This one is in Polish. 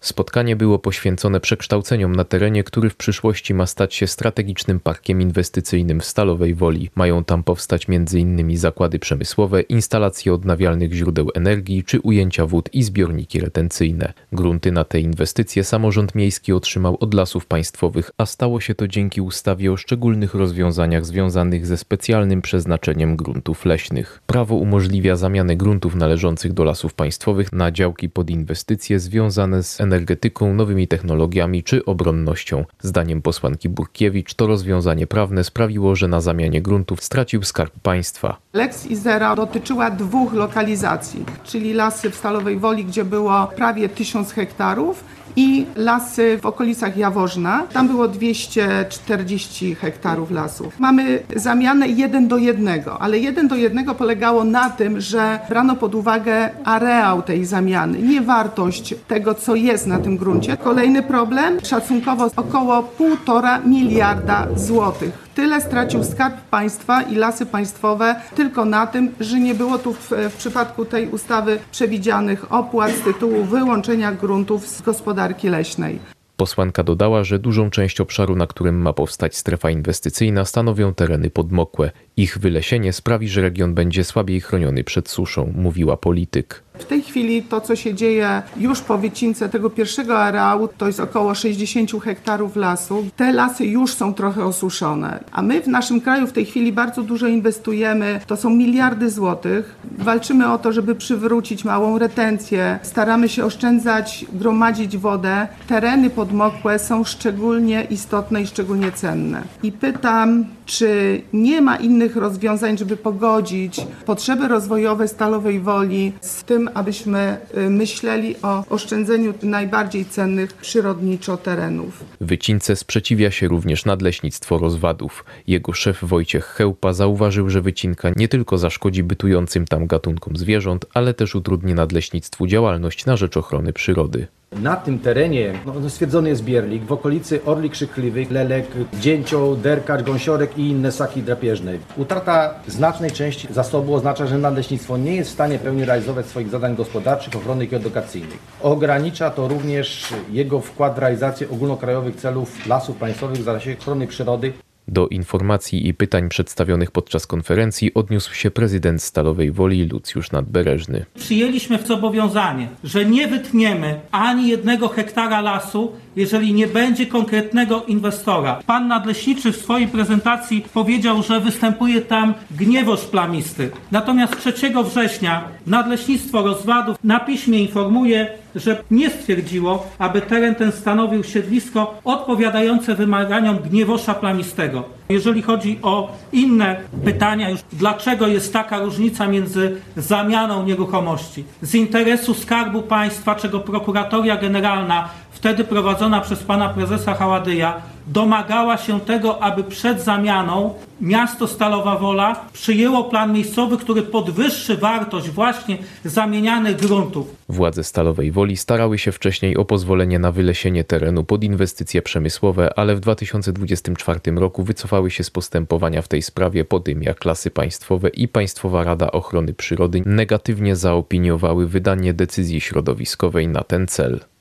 Spotkanie było poświęcone przekształceniom na terenie, który w przyszłości ma stać się strategicznym parkiem inwestycyjnym w Stalowej Woli. Mają tam powstać m.in. zakłady przemysłowe, instalacje odnawialnych źródeł energii czy ujęcia wód i zbiorniki retencyjne. Grunty na te inwestycje samorząd miejski otrzymał od Lasów Państwowych, a stało się to dzięki ustawie o szczególnych rozwiązaniach związanych ze specjalnym przeznaczeniem gruntów leśnych. Prawo umożliwia zamianę gruntów należących do Lasów Państwowych na działki pod inwestycje związane z energetyką, nowymi technologiami czy obronnością. Zdaniem posłanki Burkiewicz to rozwiązanie prawne sprawiło, że na zamianie gruntów stracił Skarb Państwa. Lex Izera dotyczyła 2 lokalizacji, czyli lasy w Stalowej Woli, gdzie było prawie 1000 hektarów i lasy w okolicach Jaworzna. Tam było 240 hektarów lasów. Mamy zamianę 1:1, ale 1:1 polegało na tym, że brano pod uwagę areał tej zamiany, nie wartość tego, co jest na tym gruncie. Kolejny problem, szacunkowo około 1,5 miliarda złotych. Tyle stracił Skarb Państwa i Lasy Państwowe tylko na tym, że nie było tu w przypadku tej ustawy przewidzianych opłat z tytułu wyłączenia gruntów z gospodarki leśnej. Posłanka dodała, że dużą część obszaru, na którym ma powstać strefa inwestycyjna, stanowią tereny podmokłe. Ich wylesienie sprawi, że region będzie słabiej chroniony przed suszą, mówiła polityk. W tej chwili to, co się dzieje już po wycince tego pierwszego areału, to jest około 60 hektarów lasu. Te lasy już są trochę osuszone, a my w naszym kraju w tej chwili bardzo dużo inwestujemy. To są miliardy złotych. Walczymy o to, żeby przywrócić małą retencję. Staramy się oszczędzać, gromadzić wodę. Tereny podmokłe są szczególnie istotne i szczególnie cenne. I pytam, czy nie ma innych rozwiązań, żeby pogodzić potrzeby rozwojowe Stalowej Woli z tym, abyśmy myśleli o oszczędzeniu najbardziej cennych przyrodniczo terenów. Wycince sprzeciwia się również Nadleśnictwo Rozwadów. Jego szef Wojciech Chełpa zauważył, że wycinka nie tylko zaszkodzi bytującym tam gatunkom zwierząt, ale też utrudni nadleśnictwu działalność na rzecz ochrony przyrody. Na tym terenie stwierdzony jest bierlik, w okolicy orli krzykliwych, lelek, dzięcioł, derkacz, gąsiorek i inne ssaki drapieżne. Utrata znacznej części zasobu oznacza, że nadleśnictwo nie jest w stanie pełni realizować swoich zadań gospodarczych, ochronnych i edukacyjnych. Ogranicza to również jego wkład w realizację ogólnokrajowych celów Lasów Państwowych w zakresie ochrony przyrody. Do informacji i pytań przedstawionych podczas konferencji odniósł się prezydent Stalowej Woli Lucjusz Nadbereżny. Przyjęliśmy w zobowiązanie, że nie wytniemy ani 1 hektara lasu, jeżeli nie będzie konkretnego inwestora. Pan nadleśniczy w swojej prezentacji powiedział, że występuje tam gniewoż plamisty. Natomiast 3 września Nadleśnictwo Rozwadów na piśmie informuje, że nie stwierdziło, aby teren ten stanowił siedlisko odpowiadające wymaganiom gniewosza plamistego. Jeżeli chodzi o inne pytania, już dlaczego jest taka różnica między zamianą nieruchomości? Z interesu Skarbu Państwa, czego Prokuratoria Generalna, wtedy prowadzona przez pana prezesa Haładyja, domagała się tego, aby przed zamianą miasto Stalowa Wola przyjęło plan miejscowy, który podwyższy wartość właśnie zamienianych gruntów. Władze Stalowej Woli starały się wcześniej o pozwolenie na wylesienie terenu pod inwestycje przemysłowe, ale w 2024 roku wycofały się z postępowania w tej sprawie po tym, jak Lasy Państwowe i Państwowa Rada Ochrony Przyrody negatywnie zaopiniowały wydanie decyzji środowiskowej na ten cel.